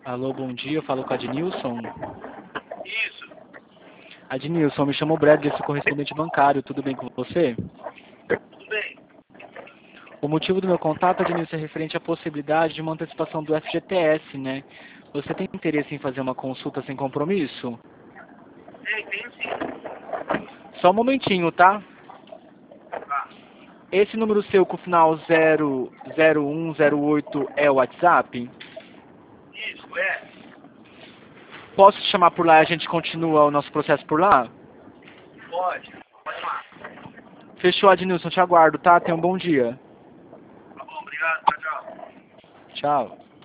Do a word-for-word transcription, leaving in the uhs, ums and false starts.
Alô, bom dia, eu falo com a Adnilson. Isso. Adnilson, me chamo Bradley, sou correspondente bancário, tudo bem com você? Tudo bem. O motivo do meu contato, Adnilson, é referente à possibilidade de uma antecipação do F G T S, né? Você tem interesse em fazer uma consulta sem compromisso? Tem, tenho sim. Só um momentinho, tá? Tá. Esse número seu com o final zero zero um zero oito é o WhatsApp? Isso, é. Posso te chamar por lá e a gente continua o nosso processo por lá? Pode. Pode lá. Fechou, Adnilson, te aguardo, tá? Tenha um bom dia. Tá bom, obrigado. Tchau, tchau. Tchau.